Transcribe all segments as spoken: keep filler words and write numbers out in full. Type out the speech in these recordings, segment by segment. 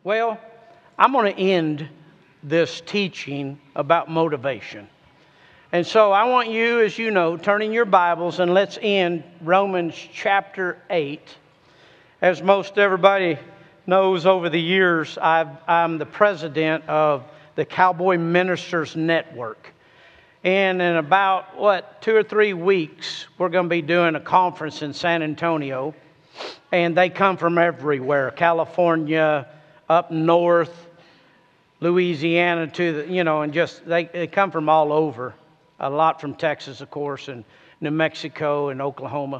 Well, I'm going to end this teaching about motivation. And so I want you, as you know, turn in your Bibles and let's end Romans chapter eight. As most everybody knows, over the years, I've, I'm the president of the Cowboy Ministers Network. And in about, what, two or three weeks, we're going to be doing a conference in San Antonio. And they come from everywhere, California, up north, Louisiana to the, you know, and just, they, they come from all over. A lot from Texas, of course, and New Mexico and Oklahoma.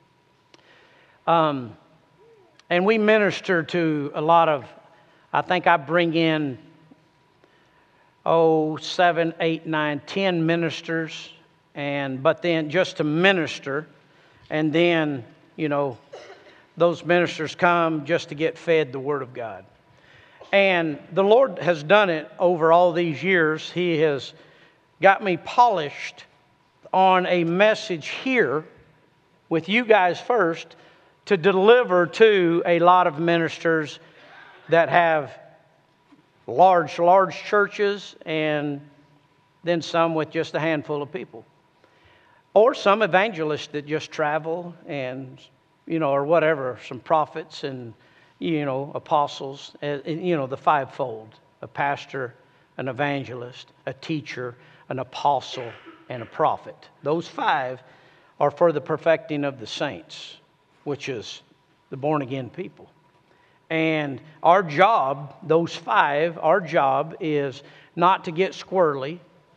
Um, and we minister to a lot of, I think I bring in, oh, seven, eight, nine, ten ministers, and but then just to minister, and then, you know, those ministers come just to get fed the Word of God. And the Lord has done it over all these years. He has got me polished on a message here with you guys first to deliver to a lot of ministers that have large, large churches and then some with just a handful of people. Or some evangelists that just travel and, you know, or whatever, some prophets and, you know, apostles, and, you know, the fivefold, a pastor, an evangelist, a teacher, an apostle, and a prophet. Those five are for the perfecting of the saints, which is the born-again people. And our job, those five, our job is not to get squirrely,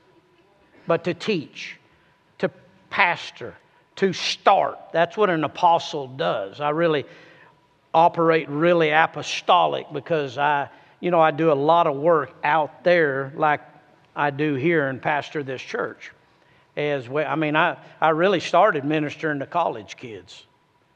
but to teach, to pastor, to start. That's what an apostle does. I really operate really apostolic because I, you know, I do a lot of work out there like I do here and pastor this church. As well, I mean, I, I really started ministering to college kids.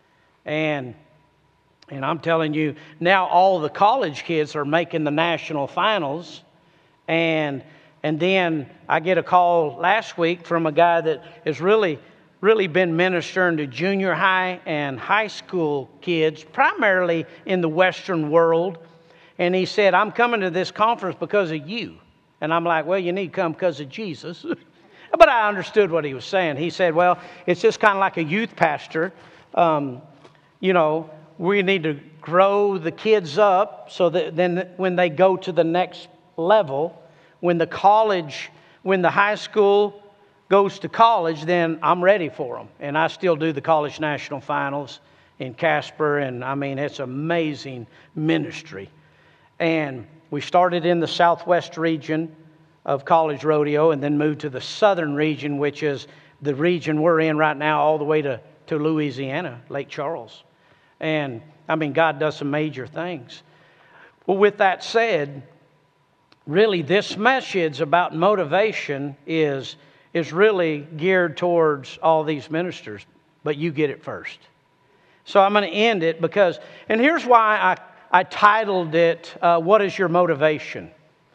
And and I'm telling you, now all the college kids are making the national finals. And and then I get a call last week from a guy that has really, really been ministering to junior high and high school kids, primarily in the Western world. And he said, I'm coming to this conference because of you. And I'm like, well, you need to come because of Jesus. But I understood what he was saying. He said, well, it's just kind of like a youth pastor. Um, you know, we need to grow the kids up so that then when they go to the next level, when the college, when the high school goes to college, then I'm ready for them. And I still do the college national finals in Casper. And I mean, it's amazing ministry. And we started in the southwest region of College Rodeo and then moved to the southern region, which is the region we're in right now, all the way to, to Louisiana, Lake Charles. And, I mean, God does some major things. Well, with that said, really this message about motivation is, is really geared towards all these ministers, but you get it first. So I'm going to end it because, and here's why I I titled it, uh, What is Your Motivation?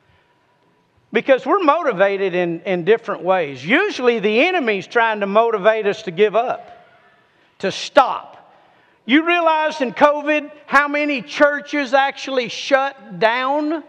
Because we're motivated in, in different ways. Usually the enemy's trying to motivate us to give up, to stop. You realize in COVID how many churches actually shut down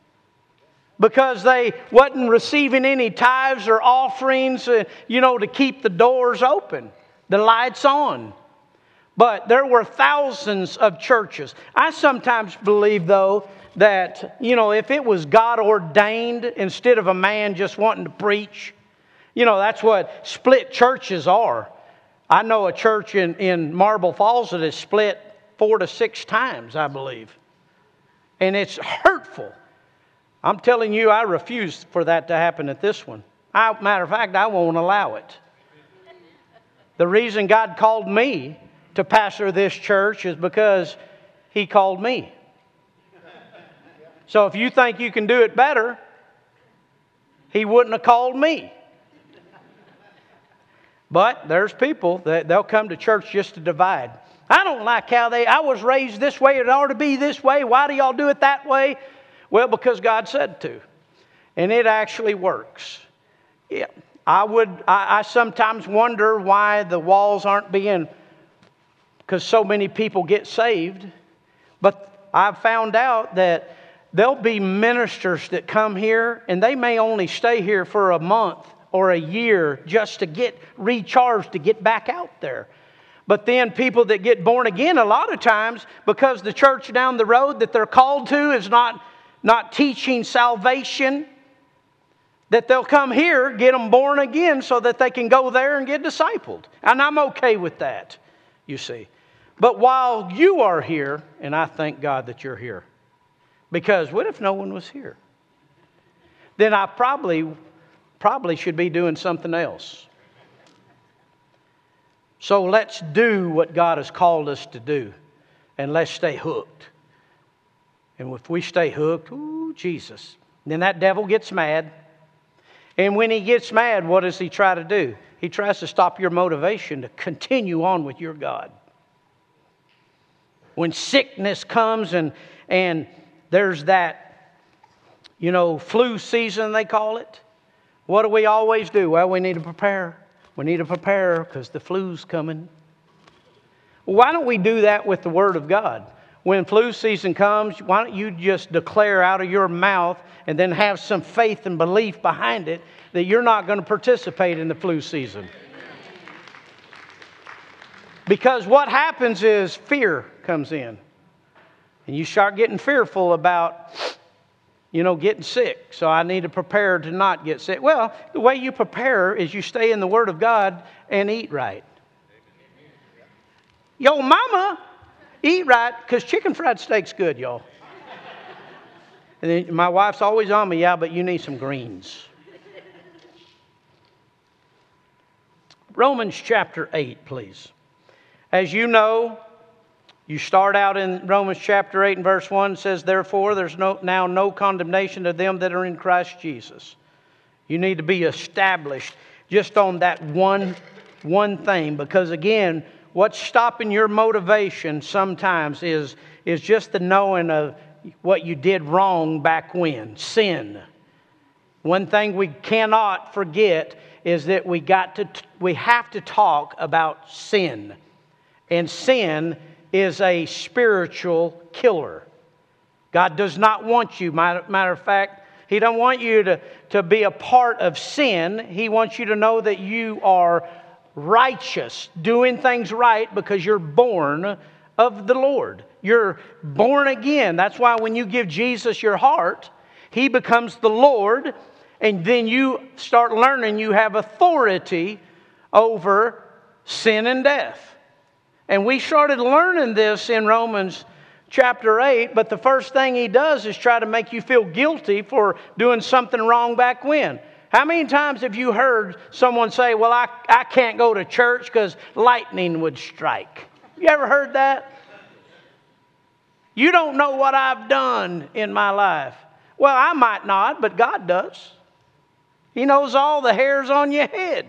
because they wasn't receiving any tithes or offerings, uh, you know, to keep the doors open, the lights on. But there were thousands of churches. I sometimes believe, though, that, you know, if it was God ordained instead of a man just wanting to preach, you know, that's what split churches are. I know a church in, in Marble Falls that is split four to six times, I believe. And it's hurtful. I'm telling you, I refuse for that to happen at this one. I, matter of fact, I won't allow it. The reason God called me to pastor this church is because He called me. So if you think you can do it better, He wouldn't have called me. But there's people that they'll come to church just to divide. I don't like how they, I was raised this way, it ought to be this way. Why do y'all do it that way? Well, because God said to. And it actually works. Yeah, I would, I, I sometimes wonder why the walls aren't being, because so many people get saved. But I've found out that there'll be ministers that come here, and they may only stay here for a month or a year just to get recharged, to get back out there. But then people that get born again, a lot of times, because the church down the road that they're called to is not, not teaching salvation, that they'll come here, get them born again so that they can go there and get discipled. And I'm okay with that, you see. But while you are here, and I thank God that you're here, because what if no one was here? Then I probably, probably should be doing something else. So let's do what God has called us to do, and let's stay hooked. And if we stay hooked, ooh, Jesus, then that devil gets mad. And when he gets mad, what does he try to do? He tries to stop your motivation to continue on with your God. When sickness comes and, and there's that, you know, flu season, they call it. What do we always do? Well, we need to prepare. We need to prepare because the flu's coming. Well, why don't we do that with the Word of God? When flu season comes, why don't you just declare out of your mouth and then have some faith and belief behind it that you're not going to participate in the flu season? Because what happens is fear comes in. And you start getting fearful about, you know, getting sick. So I need to prepare to not get sick. Well, the way you prepare is you stay in the Word of God and eat right. Yo, mama, eat right, because chicken fried steak's good, y'all. And then my wife's always on me, yeah, but you need some greens. Romans chapter eight, please. As you know, you start out in Romans chapter eight and verse one. It says, therefore, there's no, now no condemnation to them that are in Christ Jesus. You need to be established just on that one, one thing. Because again, what's stopping your motivation sometimes is, is just the knowing of what you did wrong back when. Sin. One thing we cannot forget is that we got to we have to talk about sin. And sin is a spiritual killer. God does not want you. Matter of fact, He doesn't want you to, to be a part of sin. He wants you to know that you are righteous, doing things right because you're born of the Lord. You're born again. That's why when you give Jesus your heart, He becomes the Lord, and then you start learning you have authority over sin and death. And we started learning this in Romans chapter eight, but the first thing he does is try to make you feel guilty for doing something wrong back when. How many times have you heard someone say, well, I, I can't go to church because lightning would strike? You ever heard that? You don't know what I've done in my life. Well, I might not, but God does. He knows all the hairs on your head.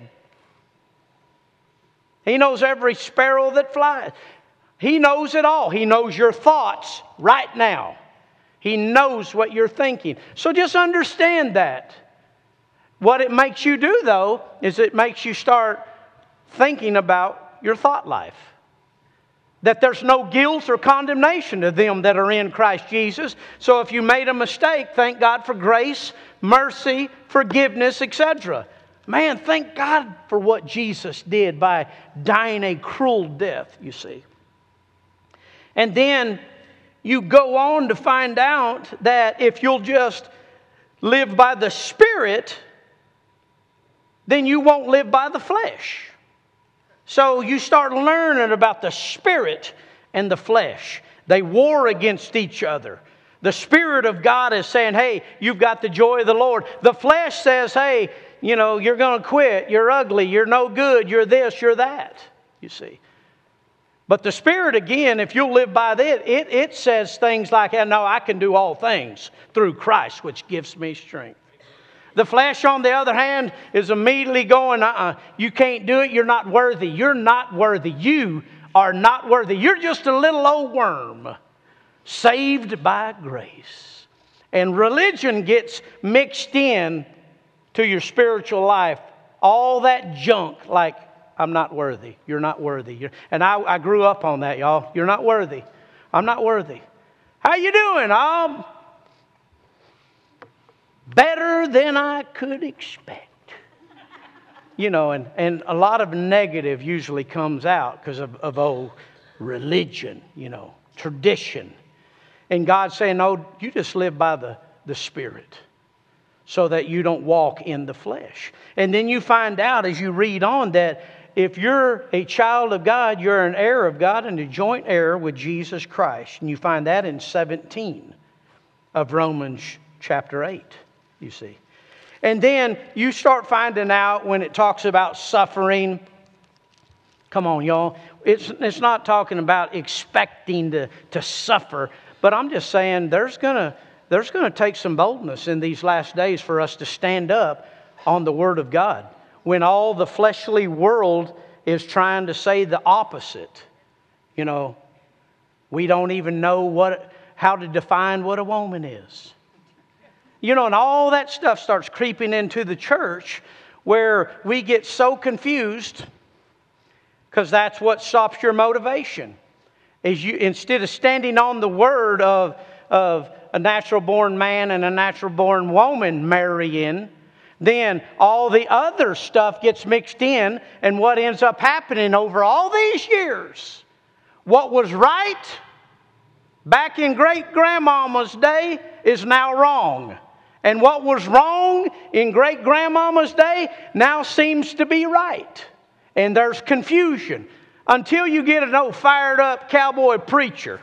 He knows every sparrow that flies. He knows it all. He knows your thoughts right now. He knows what you're thinking. So just understand that. What it makes you do, though, is it makes you start thinking about your thought life. That there's no guilt or condemnation to them that are in Christ Jesus. So if you made a mistake, thank God for grace, mercy, forgiveness, et cetera. Man, thank God for what Jesus did by dying a cruel death, you see. And then you go on to find out that if you'll just live by the Spirit, then you won't live by the flesh. So you start learning about the Spirit and the flesh. They war against each other. The Spirit of God is saying, hey, you've got the joy of the Lord. The flesh says, hey, you know, you're going to quit. You're ugly. You're no good. You're this. You're that. You see. But the Spirit, again, if you'll live by that, it, it says things like, no, I can do all things through Christ, which gives me strength. The flesh, on the other hand, is immediately going, uh-uh, you can't do it. You're not worthy. You're not worthy. You are not worthy. You're just a little old worm saved by grace. And religion gets mixed in to your spiritual life. All that junk like, I'm not worthy. You're not worthy. You're, and I, I grew up on that, y'all. You're not worthy. I'm not worthy. How you doing? I'm, better than I could expect. You know, and, and a lot of negative usually comes out because of, of old religion, you know, tradition. And God's saying, no, you just live by the, the Spirit so that you don't walk in the flesh. And then you find out as you read on that if you're a child of God, you're an heir of God and a joint heir with Jesus Christ. And you find that in seventeen of Romans chapter eight, you see. And then you start finding out when it talks about suffering. Come on, y'all. It's, it's not talking about expecting to, to suffer. But I'm just saying there's going to there's going to take some boldness in these last days for us to stand up on the Word of God. When all the fleshly world is trying to say the opposite. You know, we don't even know what how to define what a woman is. You know, and all that stuff starts creeping into the church where we get so confused because that's what stops your motivation. Is you instead of standing on the word of, of a natural born man and a natural born woman marrying, then all the other stuff gets mixed in, and what ends up happening over all these years, what was right back in great-grandmama's day is now wrong. And what was wrong in great-grandmama's day now seems to be right. And there's confusion. Until you get an old fired-up cowboy preacher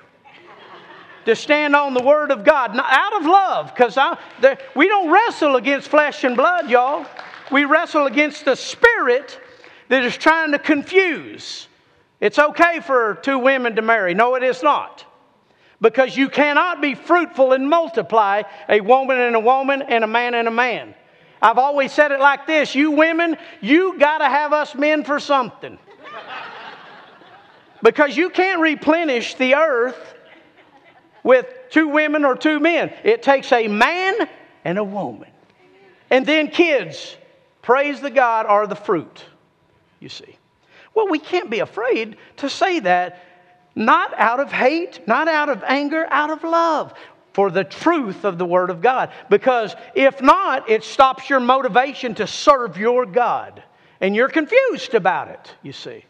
to stand on the Word of God, out of love, because we don't wrestle against flesh and blood, y'all. We wrestle against the spirit that is trying to confuse. It's okay for two women to marry. No, it is not. Because you cannot be fruitful and multiply a woman and a woman and a man and a man. I've always said it like this. You women, you got to have us men for something. Because you can't replenish the earth with two women or two men. It takes a man and a woman. And then kids, praise the God, are the fruit, you see. Well, we can't be afraid to say that. Not out of hate, not out of anger, out of love for the truth of the Word of God. Because if not, it stops your motivation to serve your God. And you're confused about it, you see.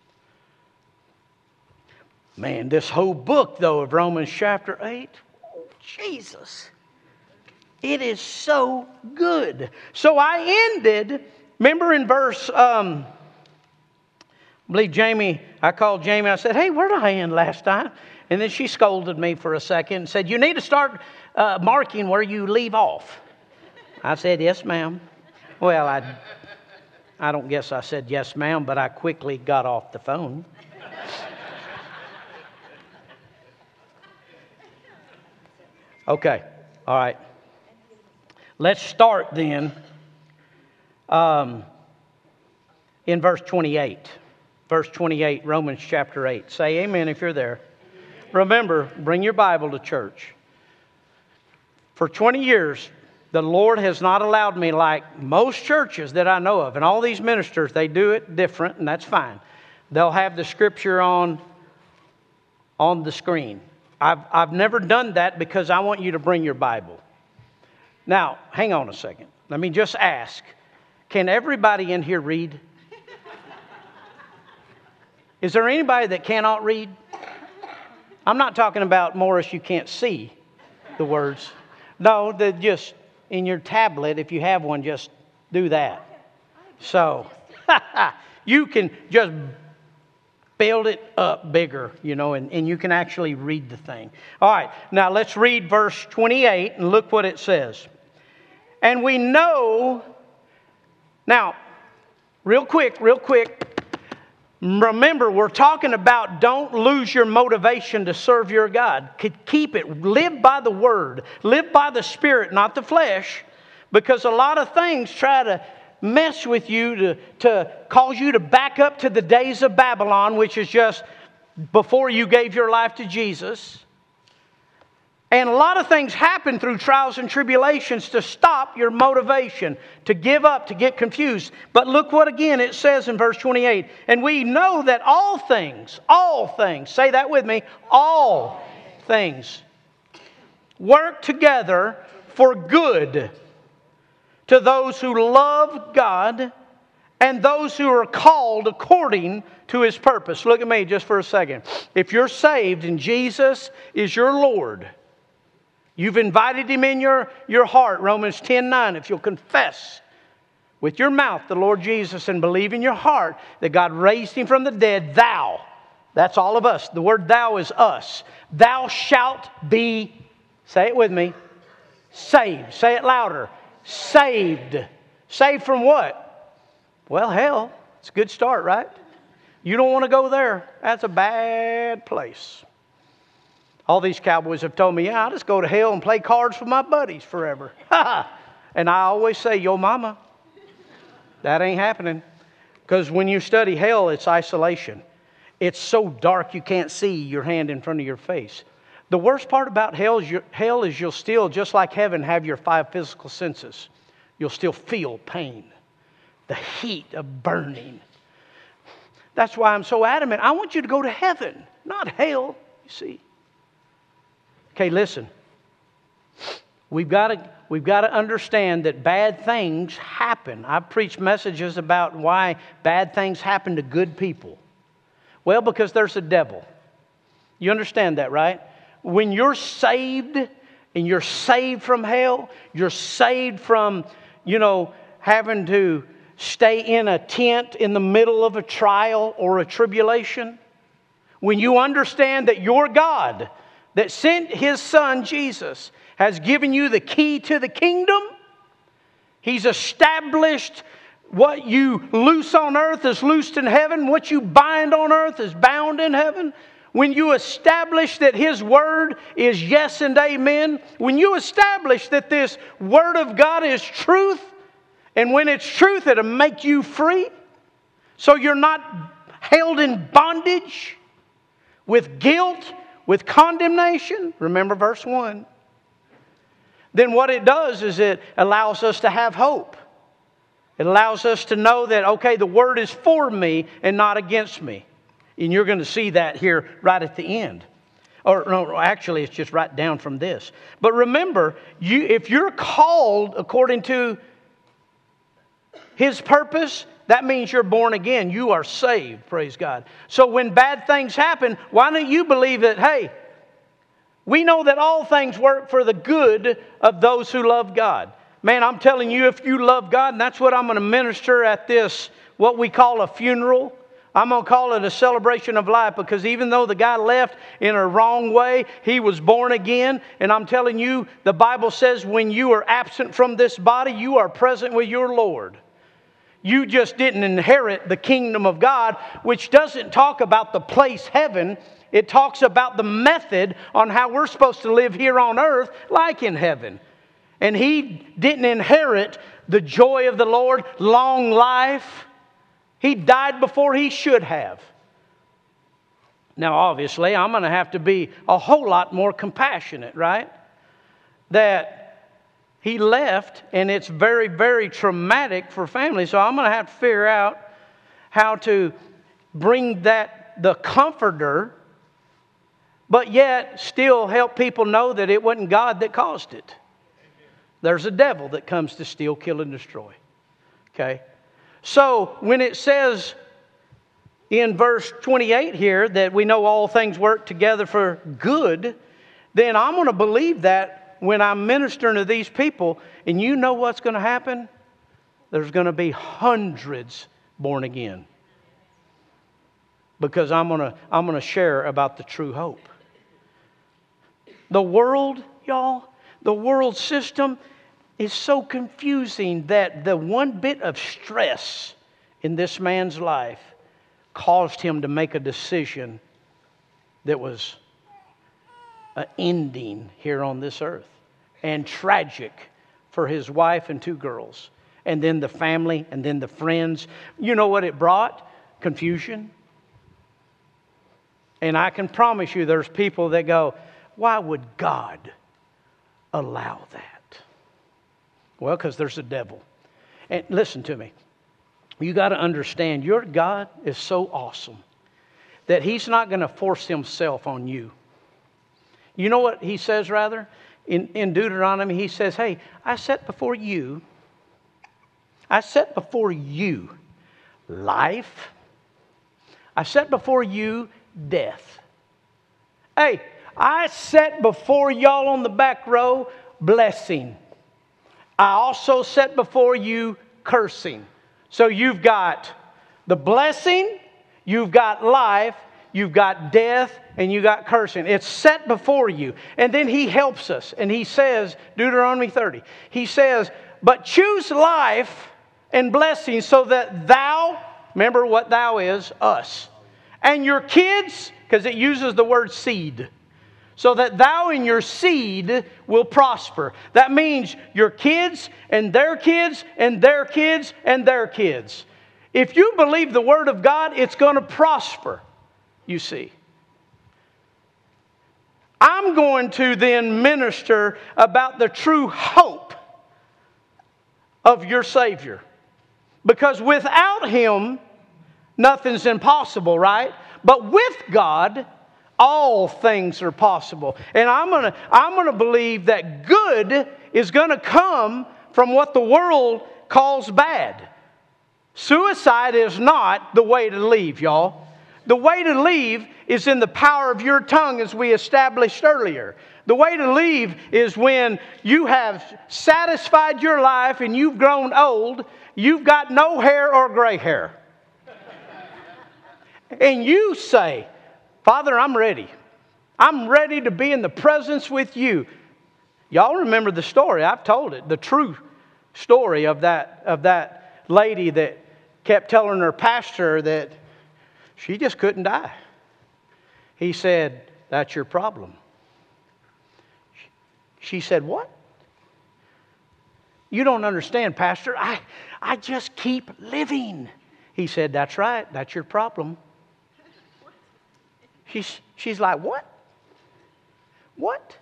Man, this whole book, though, of Romans chapter eight, oh, Jesus, it is so good. So I ended, remember in verse... Um, I believe Jamie, I called Jamie, I said, hey, where did I end last time? And then she scolded me for a second and said, you need to start uh, marking where you leave off. I said, yes, ma'am. Well, I, I don't guess I said yes, ma'am, but I quickly got off the phone. Okay, all right. Let's start then um, in verse twenty-eight. Verse twenty-eight, Romans chapter eight. Say amen if you're there. Remember, bring your Bible to church. For twenty years, the Lord has not allowed me, like most churches that I know of, and all these ministers, they do it different, and that's fine. They'll have the scripture on, on the screen. I've, I've never done that because I want you to bring your Bible. Now, hang on a second. Let me just ask, can everybody in here read? Is there anybody that cannot read? I'm not talking about, Morris, you can't see the words. No, the, just in your tablet, if you have one, just do that. So, you can just build it up bigger, you know, and, and you can actually read the thing. All right, now let's read verse twenty-eight and look what it says. And we know, now, real quick, real quick, remember, we're talking about don't lose your motivation to serve your God. Keep it. Live by the Word. Live by the Spirit, not the flesh. Because a lot of things try to mess with you to, to cause you to back up to the days of Babylon, which is just before you gave your life to Jesus. And a lot of things happen through trials and tribulations to stop your motivation, to give up, to get confused. But look what again it says in verse twenty-eight. And we know that all things, all things, say that with me, all things work together for good to those who love God and those who are called according to His purpose. Look at me just for a second. If you're saved and Jesus is your Lord, you've invited Him in your, your heart, Romans ten nine, if you'll confess with your mouth the Lord Jesus and believe in your heart that God raised Him from the dead, thou, that's all of us. The word thou is us. Thou shalt be, say it with me, saved. Say it louder. Saved. Saved from what? Well, hell. It's a good start, right? You don't want to go there. That's a bad place. All these cowboys have told me, yeah, I'll just go to hell and play cards with my buddies forever. And I always say, yo mama, that ain't happening. Because when you study hell, it's isolation. It's so dark you can't see your hand in front of your face. The worst part about hell is, your, hell is you'll still, just like heaven, have your five physical senses. You'll still feel pain. The heat of burning. That's why I'm so adamant. I want you to go to heaven, not hell, you see. Okay, listen. We've got to, we've got to understand that bad things happen. I've preached messages about why bad things happen to good people. Well, because there's a devil. You understand that, right? When you're saved and you're saved from hell, you're saved from, you know, having to stay in a tent in the middle of a trial or a tribulation. When you understand that your God that sent His Son Jesus has given you the key to the kingdom. He's established what you loose on earth is loosed in heaven. What you bind on earth is bound in heaven. When you establish that His Word is yes and amen. When you establish that this Word of God is truth. And when it's truth, it'll make you free. So you're not held in bondage with guilt, with condemnation. Remember verse one. Then what it does is it allows us to have hope. It allows us to know that, okay, the Word is for me and not against me. And you're going to see that here right at the end. Or no, actually, it's just right down from this. But remember, you if you're called according to His purpose, that means you're born again. You are saved, praise God. So when bad things happen, why don't you believe that, hey, we know that all things work for the good of those who love God. Man, I'm telling you, if you love God, and that's what I'm going to minister at this, what we call a funeral. I'm going to call it a celebration of life, because even though the guy left in a wrong way, he was born again. And I'm telling you, the Bible says when you are absent from this body, you are present with your Lord. You just didn't inherit the kingdom of God, which doesn't talk about the place heaven. It talks about the method on how we're supposed to live here on earth like in heaven. And he didn't inherit the joy of the Lord, long life. He died before he should have. Now, obviously, I'm going to have to be a whole lot more compassionate, right? That he left, and it's very, very traumatic for families. So I'm going to have to figure out how to bring that, the comforter, but yet still help people know that it wasn't God that caused it. There's a devil that comes to steal, kill, and destroy. Okay? So when it says in verse twenty-eight here that we know all things work together for good, then I'm going to believe that when I'm ministering to these people. And you know what's going to happen? There's going to be hundreds born again. Because I'm going to, I'm going to share about the true hope. The world, y'all, the world system is so confusing that the one bit of stress in this man's life caused him to make a decision that was an ending here on this earth. And tragic for his wife and two girls. And then the family, and then the friends. You know what it brought? Confusion. And I can promise you there's people that go, why would God allow that? Well, because there's a devil. And listen to me. You got to understand, your God is so awesome that He's not going to force Himself on you. You know what He says rather? In, in Deuteronomy, He says, hey, I set before you I set before you life. I set before you death. Hey, I set before y'all on the back row blessing. I also set before you cursing. So you've got the blessing, you've got life, you've got death, and you got cursing. It's set before you. And then he helps us. And he says, Deuteronomy thirty, he says, but choose life and blessing so that thou, remember what thou is, us, and your kids, because it uses the word seed, so that thou and your seed will prosper. That means your kids and their kids and their kids and their kids. If you believe the Word of God, it's going to prosper, you see. I'm going to then minister about the true hope of your Savior. Because without Him, nothing's impossible, right? But with God, all things are possible. And I'm going to I'm going to believe that good is going to come from what the world calls bad. Suicide is not the way to leave, y'all. The way to leave is in the power of your tongue, as we established earlier. The way to leave is when you have satisfied your life and you've grown old, you've got no hair or gray hair. And you say, Father, I'm ready. I'm ready to be in the presence with you. Y'all remember the story. I've told it. The true story of that, of that lady that kept telling her pastor that she just couldn't die. He said, that's your problem. She said, what? You don't understand, Pastor. I, I just keep living. He said, that's right. That's your problem. She's, she's like, what? What?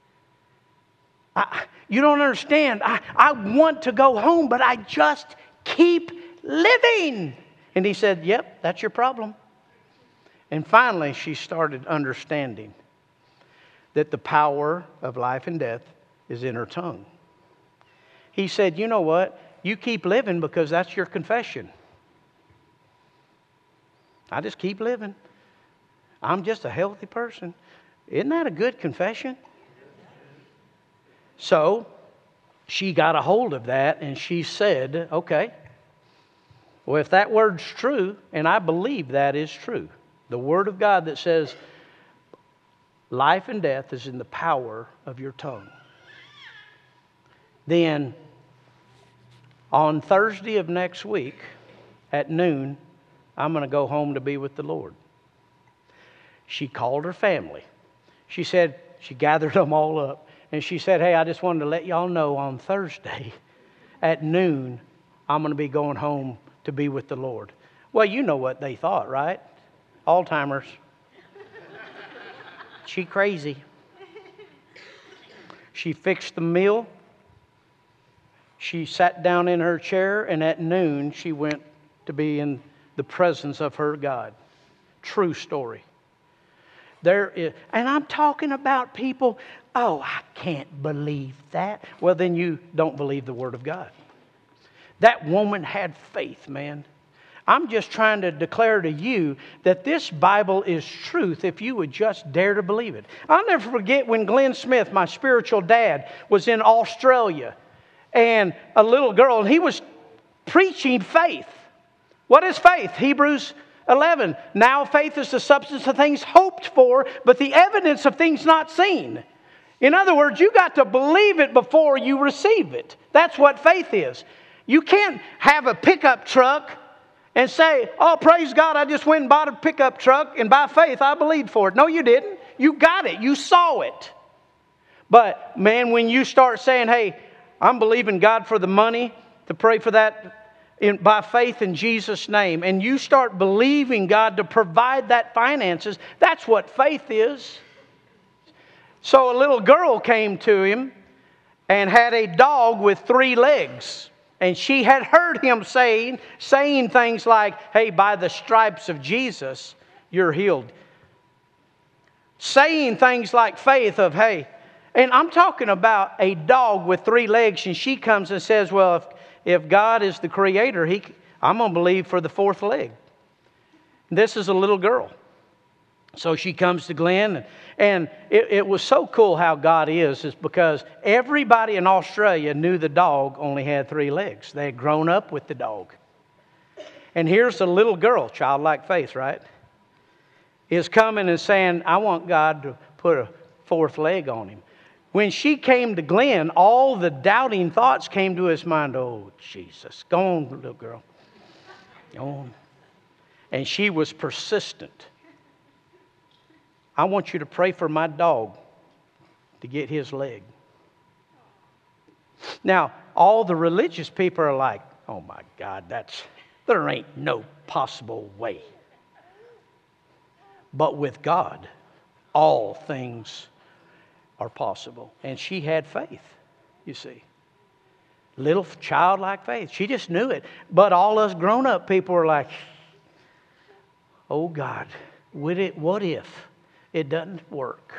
I, you don't understand. I, I want to go home, but I just keep living. And he said, yep, that's your problem. And finally, she started understanding that the power of life and death is in her tongue. He said, you know what? You keep living because that's your confession. I just keep living. I'm just a healthy person. Isn't that a good confession? So she got a hold of that and she said, okay, well, if that word's true, and I believe that is true, the Word of God that says life and death is in the power of your tongue, then on Thursday of next week at noon, I'm going to go home to be with the Lord. She called her family. She said, she gathered them all up. And she said, hey, I just wanted to let y'all know on Thursday at noon, I'm going to be going home to be with the Lord. Well, you know what they thought, right? Alzheimer's. She crazy. She fixed the meal. She sat down in her chair, and at noon, she went to be in the presence of her God. True story. There is, and I'm talking about people, oh, I can't believe that. Well, then you don't believe the Word of God. That woman had faith, man. I'm just trying to declare to you that this Bible is truth if you would just dare to believe it. I'll never forget when Glenn Smith, my spiritual dad, was in Australia. And a little girl, and he was preaching faith. What is faith? Hebrews eleven. Now faith is the substance of things hoped for, but the evidence of things not seen. In other words, you got to believe it before you receive it. That's what faith is. You can't have a pickup truck and say, oh, praise God, I just went and bought a pickup truck, and by faith I believed for it. No, you didn't. You got it. You saw it. But, man, when you start saying, hey, I'm believing God for the money to pray for that in, by faith in Jesus' name, and you start believing God to provide that finances, that's what faith is. So a little girl came to him and had a dog with three legs. And she had heard him saying, saying things like, hey, by the stripes of Jesus, you're healed. Saying things like faith of, hey, And I'm talking about a dog with three legs, and she comes and says, well, if, if God is the creator, he, I'm going to believe for the fourth leg. This is a little girl. So she comes to Glenn, and, and it, it was so cool how God is, is because everybody in Australia knew the dog only had three legs. They had grown up with the dog. And here's a little girl, childlike faith, right? Is coming and saying, I want God to put a fourth leg on him. When she came to Glenn, all the doubting thoughts came to his mind. Oh, Jesus. Go on, little girl. Go on. And she was persistent. I want you to pray for my dog to get his leg. Now, all the religious people are like, oh my God, that's there ain't no possible way. But with God, all things are possible. And she had faith, you see. Little childlike faith. She just knew it. But all us grown-up people are like, oh God, would it, what if it doesn't work?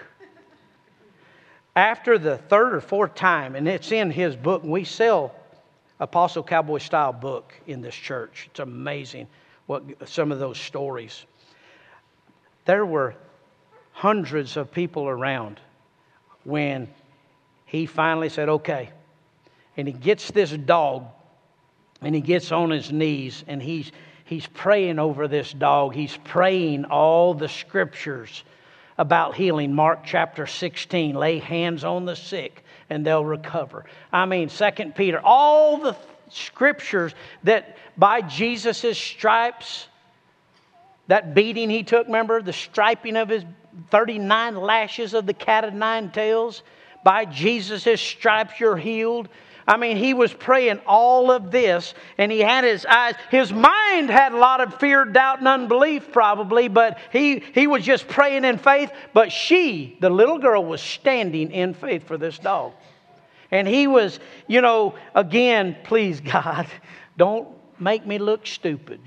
After the third or fourth time, and it's in his book, and we sell Apostle Cowboy style book in this church. It's amazing what some of those stories. There were hundreds of people around when he finally said, okay. And he gets this dog, and he gets on his knees, and he's he's praying over this dog. He's praying all the scriptures about healing. Mark chapter sixteen, lay hands on the sick and they'll recover. I mean, Second Peter, all the scriptures that by Jesus' stripes, that beating he took, remember, the striping of his thirty-nine lashes of the cat of nine tails, by Jesus' stripes you're healed. I mean, he was praying all of this, and he had his eyes, his mind had a lot of fear, doubt, and unbelief probably, but he, he was just praying in faith. But she, the little girl, was standing in faith for this dog. And he was, you know, again, please God, don't make me look stupid.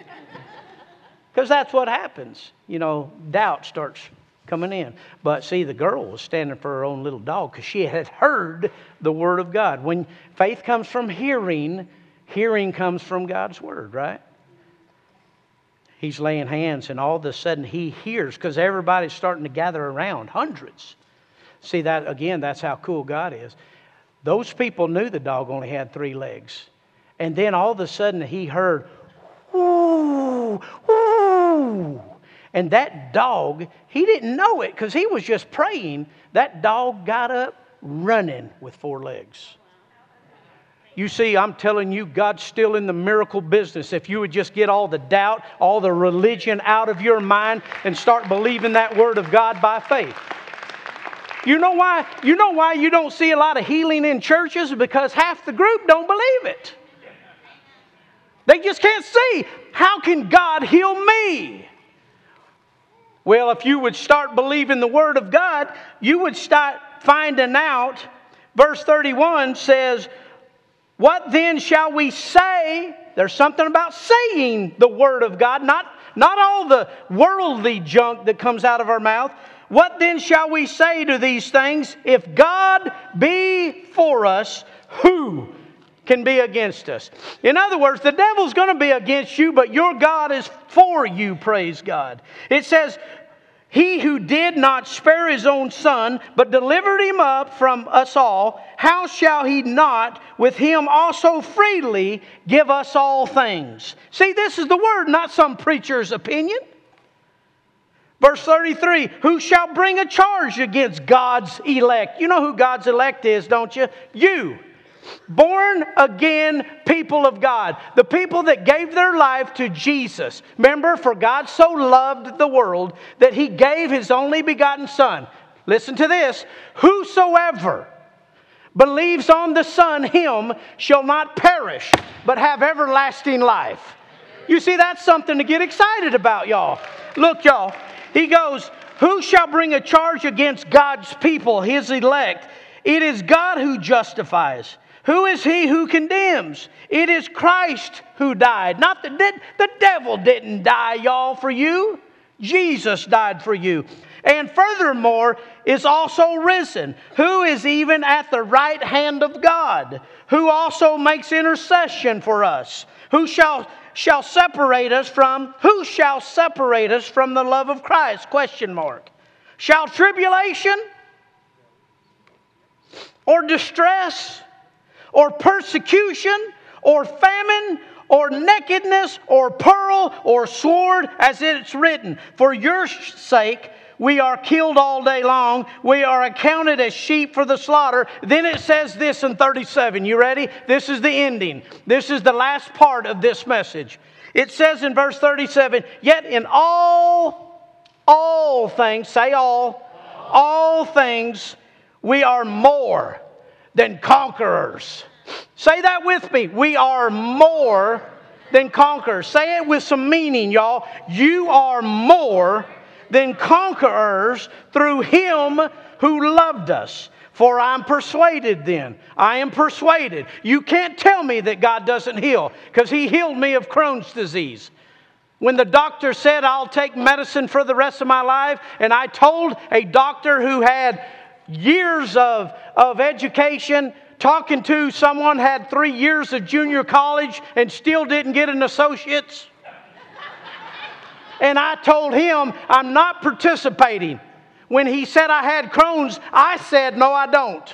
Because that's what happens. You know, doubt starts coming in. But see, the girl was standing for her own little dog because she had heard the Word of God. When faith comes from hearing, hearing comes from God's Word, right? He's laying hands, and all of a sudden he hears because everybody's starting to gather around, hundreds. See, that again, that's how cool God is. Those people knew the dog only had three legs. And then all of a sudden he heard, ooh, ooh. And that dog, he didn't know it because he was just praying. That dog got up running with four legs. You see, I'm telling you, God's still in the miracle business. If you would just get all the doubt, all the religion out of your mind and start believing that Word of God by faith. You know why? You know why you don't see a lot of healing in churches? Because half the group don't believe it. They just can't see, how can God heal me? Well, if you would start believing the Word of God, you would start finding out. Verse thirty-one says, what then shall we say? There's something about saying the Word of God, not, not all the worldly junk that comes out of our mouth. What then shall we say to these things? If God be for us, who can be against us? In other words, the devil's going to be against you, but your God is for you, praise God. It says, he who did not spare his own son, but delivered him up from us all, how shall he not with him also freely give us all things? See, this is the word, not some preacher's opinion. Verse thirty-three, who shall bring a charge against God's elect? You know who God's elect is, don't you? You. Born again people of God. The people that gave their life to Jesus. Remember, for God so loved the world that He gave His only begotten Son. Listen to this. Whosoever believes on the Son, him shall not perish, but have everlasting life. You see, that's something to get excited about, y'all. Look, y'all. He goes, who shall bring a charge against God's people, His elect? It is God who justifies. Who is he who condemns? It is Christ who died. Not the, the devil didn't die, y'all, for you. Jesus died for you. and furthermore is also risen, who is even at the right hand of God, who also makes intercession for us, who shall shall separate us from, who shall separate us from the love of Christ? Question mark. Shall tribulation or distress or persecution or famine or nakedness or peril or sword, as it's written, for your sake we are killed all day long. We are accounted as sheep for the slaughter. Then it says this in thirty-seven. You ready? This is the ending. This is the last part of this message. It says in verse thirty-seven, yet in all, all things, say all, all things, we are more than conquerors. Say that with me. We are more than conquerors. Say it with some meaning, y'all. You are more than conquerors through Him who loved us. For I'm persuaded then. I am persuaded. You can't tell me that God doesn't heal, because He healed me of Crohn's disease. When the doctor said I'll take medicine for the rest of my life, and I told a doctor who had years of, of education, talking to someone had three years of junior college and still didn't get an associate's. And I told him I'm not participating. When he said I had Crohn's, I said, no, I don't.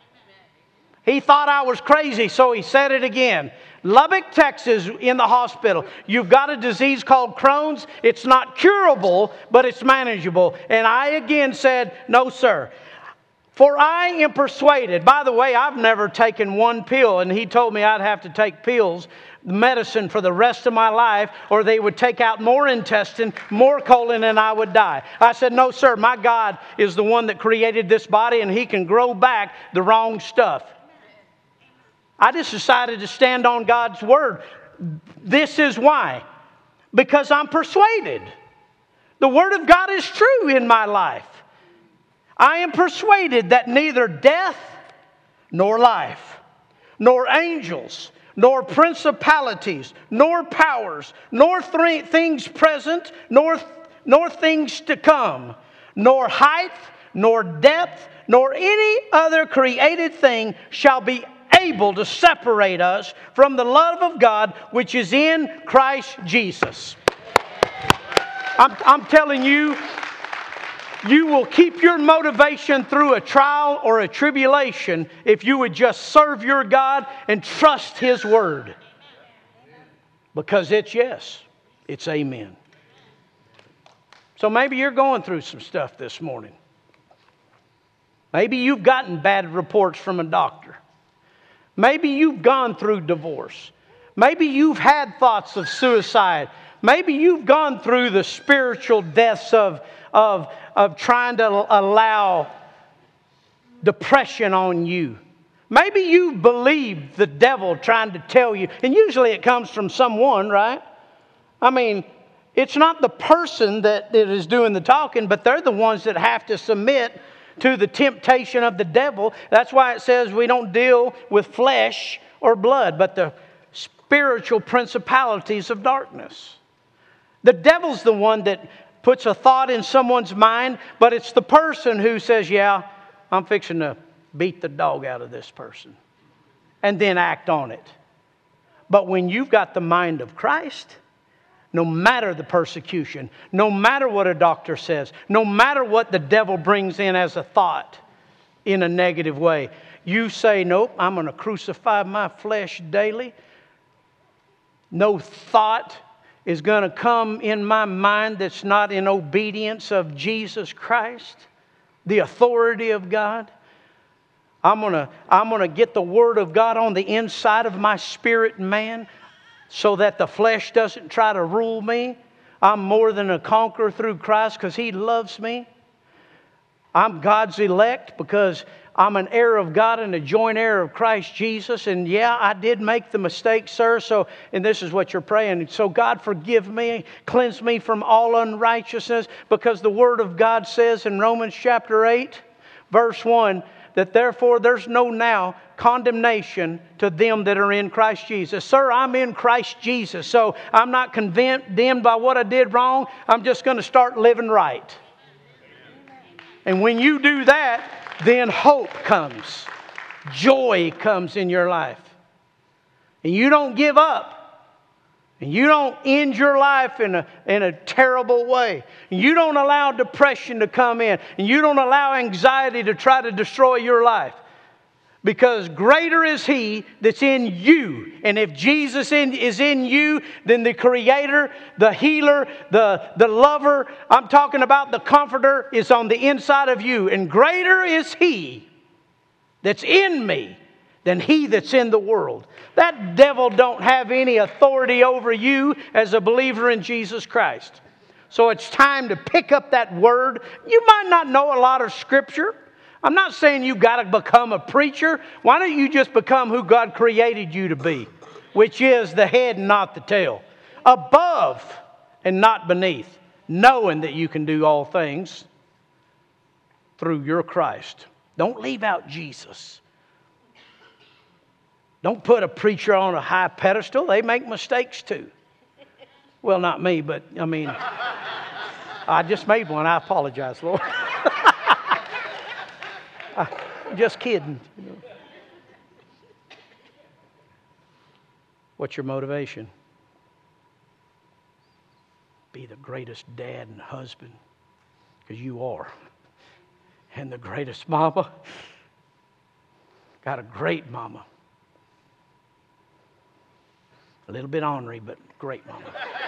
He thought I was crazy, so he said it again. Lubbock, Texas, in the hospital. You've got a disease called Crohn's. It's not curable, but it's manageable. And I again said, no, sir. For I am persuaded. By the way, I've never taken one pill, and he told me I'd have to take pills, medicine for the rest of my life, or they would take out more intestine, more colon, and I would die. I said, no, sir, my God is the one that created this body, and He can grow back the wrong stuff. I just decided to stand on God's Word. This is why. Because I'm persuaded. The Word of God is true in my life. I am persuaded that neither death, nor life, nor angels, nor principalities, nor powers, nor th- things present, nor, nor things to come, nor height, nor depth, nor any other created thing shall be able to separate us from the love of God which is in Christ Jesus. I'm, I'm telling you, you will keep your motivation through a trial or a tribulation if you would just serve your God and trust His Word. Because it's yes, it's amen. So maybe you're going through some stuff this morning. Maybe you've gotten bad reports from a doctor. Maybe you've gone through divorce. Maybe you've had thoughts of suicide. Maybe you've gone through the spiritual deaths of, of, of trying to allow depression on you. Maybe you've believed the devil trying to tell you, and usually it comes from someone, right? I mean, it's not the person that is doing the talking, but they're the ones that have to submit to the temptation of the devil. That's why it says we don't deal with flesh or blood, but the spiritual principalities of darkness. The devil's the one that puts a thought in someone's mind, but it's the person who says, yeah, I'm fixing to beat the dog out of this person, and then act on it. But when you've got the mind of Christ, no matter the persecution, no matter what a doctor says, no matter what the devil brings in as a thought in a negative way, you say, nope, I'm going to crucify my flesh daily. No thought is going to come in my mind that's not in obedience of Jesus Christ, the authority of God. I'm going to, I'm going to get the Word of God on the inside of my spirit man so that the flesh doesn't try to rule me. I'm more than a conqueror through Christ because He loves me. I'm God's elect because I'm an heir of God and a joint heir of Christ Jesus. And yeah, I did make the mistake, sir. So, and this is what you're praying. So God, forgive me, cleanse me from all unrighteousness, because the Word of God says in Romans chapter eight, verse one, that therefore there's no now condemnation to them that are in Christ Jesus. Sir, I'm in Christ Jesus, so I'm not condemned by what I did wrong. I'm just going to start living right. And when you do that, then hope comes. Joy comes in your life. And you don't give up. And you don't end your life in a, in a terrible way. And you don't allow depression to come in. And you don't allow anxiety to try to destroy your life. Because greater is He that's in you. And if Jesus in, is in you, then the Creator, the healer, the, the lover, I'm talking about the Comforter, is on the inside of you. And greater is He that's in me than he that's in the world. That devil don't have any authority over you as a believer in Jesus Christ. So it's time to pick up that word. You might not know a lot of Scripture. I'm not saying you've got to become a preacher. Why don't you just become who God created you to be, which is the head and not the tail, above and not beneath, knowing that you can do all things through your Christ. Don't leave out Jesus. Don't put a preacher on a high pedestal. They make mistakes too. Well, not me, but I mean, I just made one. I apologize, Lord. I'm just kidding. What's your motivation? Be the greatest dad and husband, because you are. And the greatest mama. Got a great mama. A little bit ornery, but great mama.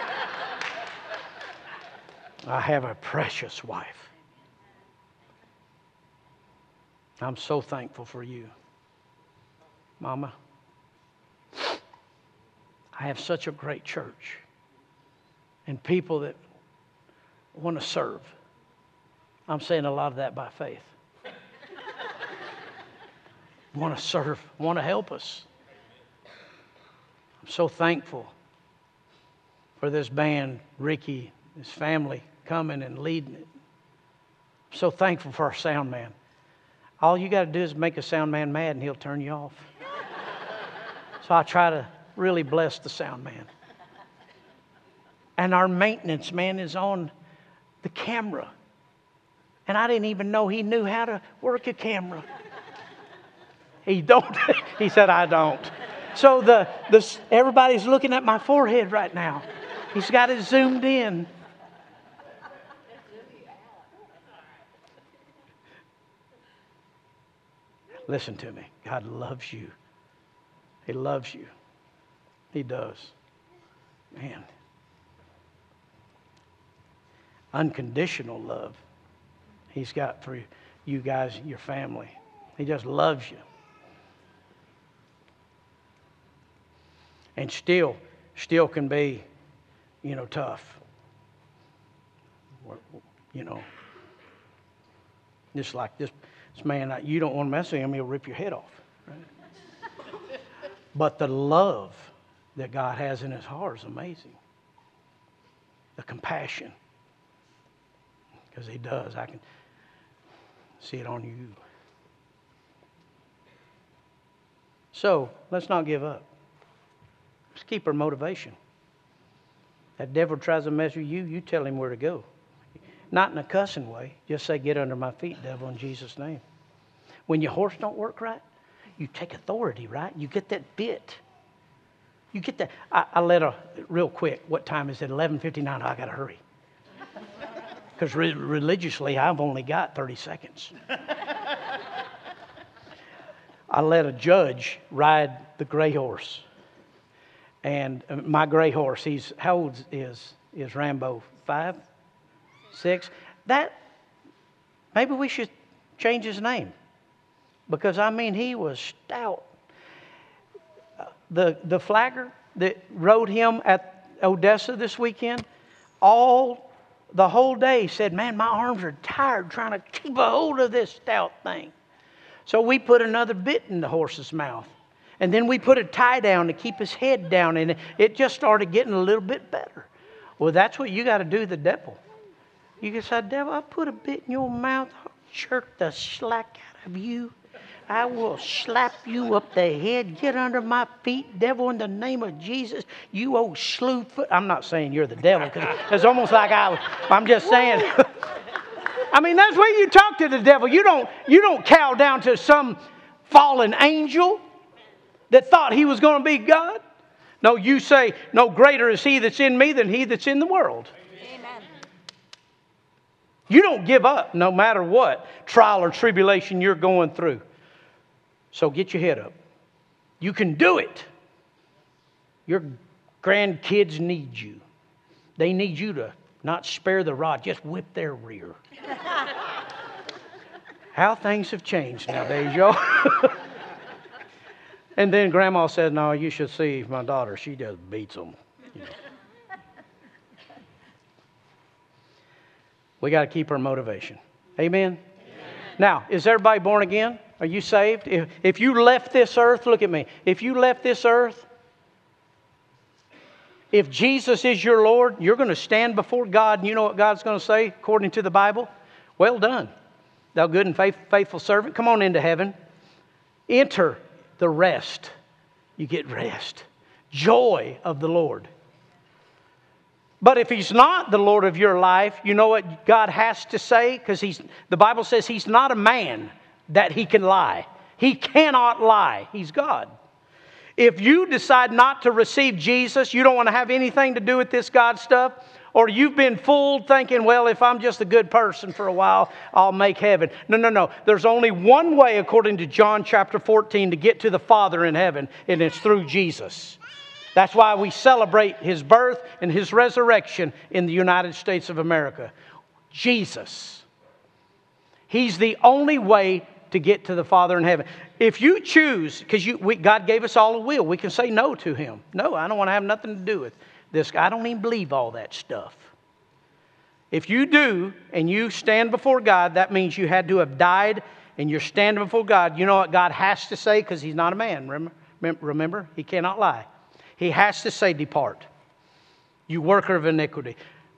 I have a precious wife. I'm so thankful for you. Mama, I have such a great church and people that want to serve. I'm saying a lot of that by faith. Want to serve, want to help us. I'm so thankful for this band, Ricky, his family coming and leading it. I'm so thankful for our sound man. All you got to do is make a sound man mad and he'll turn you off. So I try to really bless the sound man. And our maintenance man is on the camera. And I didn't even know he knew how to work a camera. He don't. He said, I don't. So the, the everybody's looking at my forehead right now. He's got it zoomed in. Listen to me. God loves you. He loves you. He does. Man. Unconditional love He's got for you guys, your family. He just loves you. And still, still can be, you know, tough. You know, just like this, this man, you don't want to mess with him, he'll rip your head off. Right? But the love that God has in His heart is amazing. The compassion. Because He does. I can see it on you. So, let's not give up. Let's keep our motivation. That devil tries to mess with you, you tell him where to go. Not in a cussing way. Just say, get under my feet, devil, in Jesus' name. When your horse don't work right, you take authority, right? You get that bit. You get that. I, I let a, real quick, what time is it? eleven fifty-nine. I got to hurry. Because re- religiously, I've only got thirty seconds. I let a judge ride the gray horse. And my gray horse, he's, how old is, is Rambo? Five? Six? That, maybe we should change his name. Because, I mean, he was stout. The, the flagger that rode him at Odessa this weekend, all, the whole day said, man, my arms are tired trying to keep a hold of this stout thing. So we put another bit in the horse's mouth. And then we put a tie down to keep his head down. And it just started getting a little bit better. Well, that's what you got to do to the devil. You can say, devil, I put a bit in your mouth. I'll jerk the slack out of you. I will slap you up the head. Get under my feet, devil, in the name of Jesus. You old slew foot. I'm not saying you're the devil. Because it's almost like I, I'm just saying. I mean, that's where you talk to the devil. You don't, you don't cow down to some fallen angel that thought he was going to be God. No, you say, no, greater is he that's in me than he that's in the world. Amen. You don't give up no matter what trial or tribulation you're going through. So get your head up. You can do it. Your grandkids need you. They need you to not spare the rod, just whip their rear. How things have changed nowadays, y'all. And then Grandma said, no, you should see my daughter. She just beats them. You know. We got to keep our motivation. Amen? Amen? Now, is everybody born again? Are you saved? If, if you left this earth, look at me. If you left this earth, if Jesus is your Lord, you're going to stand before God, and you know what God's going to say according to the Bible? Well done, thou good and faith, faithful servant. Come on into heaven. Enter the rest. You get rest. Joy of the Lord. But if He's not the Lord of your life, you know what God has to say? Because He's the Bible says He's not a man that He can lie. He cannot lie. He's God. If you decide not to receive Jesus, you don't want to have anything to do with this God stuff, or you've been fooled thinking, well, if I'm just a good person for a while, I'll make heaven. No, no, no. There's only one way, according to John chapter fourteen, to get to the Father in heaven, and it's through Jesus. That's why we celebrate His birth and His resurrection in the United States of America. Jesus. He's the only way to get to the Father in heaven. If you choose, because you, we, God gave us all a will, we can say no to Him. No, I don't want to have nothing to do with this. I don't even believe all that stuff. If you do, and you stand before God, that means you had to have died, and you're standing before God. You know what God has to say? Because He's not a man. Remember? Remember? He cannot lie. He has to say, depart, you worker of iniquity.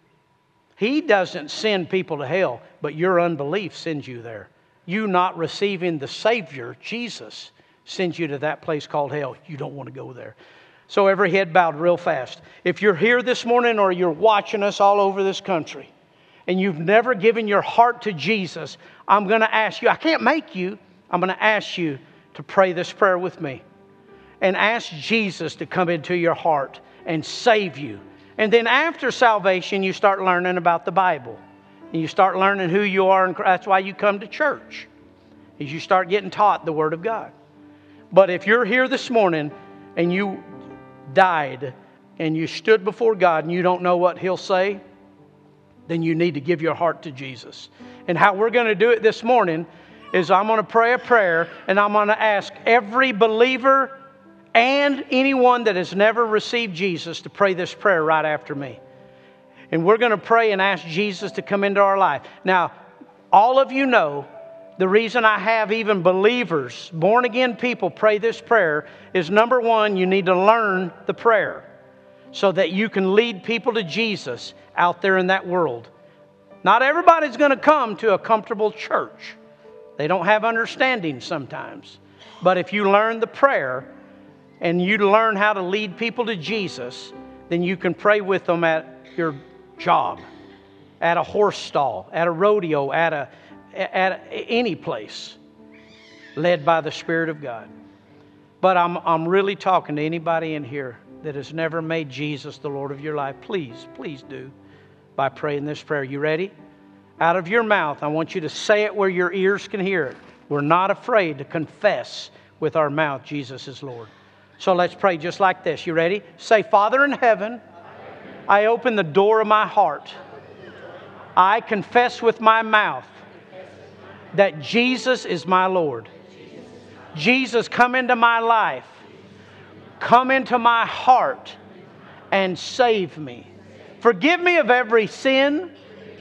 He doesn't send people to hell, but your unbelief sends you there. You not receiving the Savior, Jesus, sends you to that place called hell. You don't want to go there. So every head bowed real fast. If you're here this morning or you're watching us all over this country and you've never given your heart to Jesus, I'm going to ask you, I can't make you, I'm going to ask you to pray this prayer with me. And ask Jesus to come into your heart and save you. And then after salvation, you start learning about the Bible. And you start learning who you are. And that's why you come to church. Is you start getting taught the Word of God. But if you're here this morning and you died and you stood before God and you don't know what He'll say, then you need to give your heart to Jesus. And how we're going to do it this morning is I'm going to pray a prayer and I'm going to ask every believer and anyone that has never received Jesus to pray this prayer right after me. And we're going to pray and ask Jesus to come into our life. Now, all of you know the reason I have even believers, born again people pray this prayer is number one, you need to learn the prayer so that you can lead people to Jesus out there in that world. Not everybody's going to come to a comfortable church. They don't have understanding sometimes. But if you learn the prayer and you learn how to lead people to Jesus, then you can pray with them at your job, at a horse stall, at a rodeo, at a at any place, led by the Spirit of God. But I'm I'm really talking to anybody in here that has never made Jesus the Lord of your life. Please, please do by praying this prayer. You ready? Out of your mouth, I want you to say it where your ears can hear it. We're not afraid to confess with our mouth Jesus is Lord. So let's pray just like this. You ready? Say, Father in heaven, I open the door of my heart. I confess with my mouth that Jesus is my Lord. Jesus, come into my life. Come into my heart and save me. Forgive me of every sin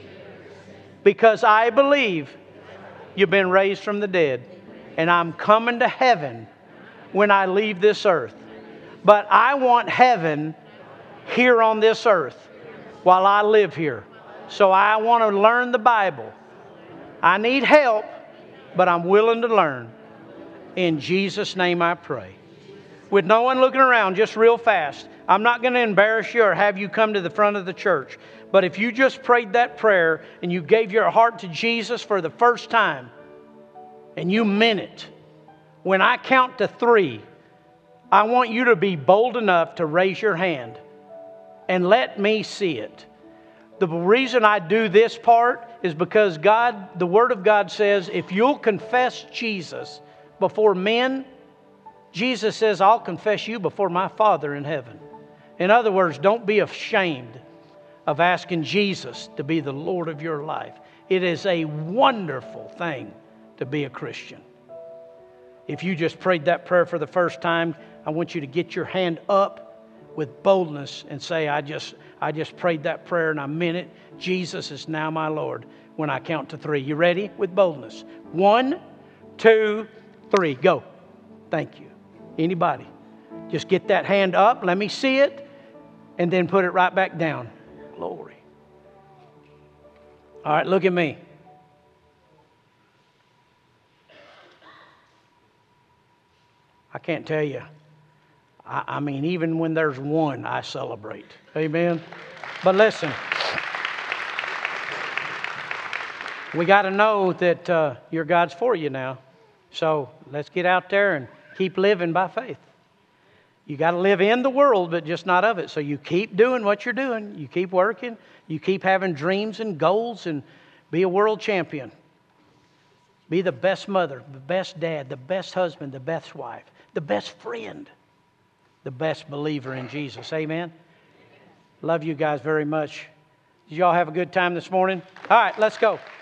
because I believe you've been raised from the dead and I'm coming to heaven when I leave this earth. But I want heaven here on this earth while I live here. So I want to learn the Bible. I need help, but I'm willing to learn. In Jesus' name I pray. With no one looking around, just real fast, I'm not going to embarrass you or have you come to the front of the church. But if you just prayed that prayer and you gave your heart to Jesus for the first time and you meant it, when I count to three, I want you to be bold enough to raise your hand and let me see it. The reason I do this part is because God, the Word of God says, if you'll confess Jesus before men, Jesus says, I'll confess you before my Father in heaven. In other words, don't be ashamed of asking Jesus to be the Lord of your life. It is a wonderful thing to be a Christian. If you just prayed that prayer for the first time, I want you to get your hand up with boldness and say, I just, I just prayed that prayer and I meant it. Jesus is now my Lord. When I count to three. You ready? With boldness. One, two, three. Go. Thank you. Anybody? Just get that hand up. Let me see it. And then put it right back down. Glory. All right, look at me. I can't tell you. I, I mean, even when there's one, I celebrate. Amen. But listen. We got to know that uh, your God's for you now. So let's get out there and keep living by faith. You got to live in the world, but just not of it. So you keep doing what you're doing. You keep working. You keep having dreams and goals and be a world champion. Be the best mother, the best dad, the best husband, the best wife, the best friend, the best believer in Jesus. Amen. Love you guys very much. Did y'all have a good time this morning? All right, let's go.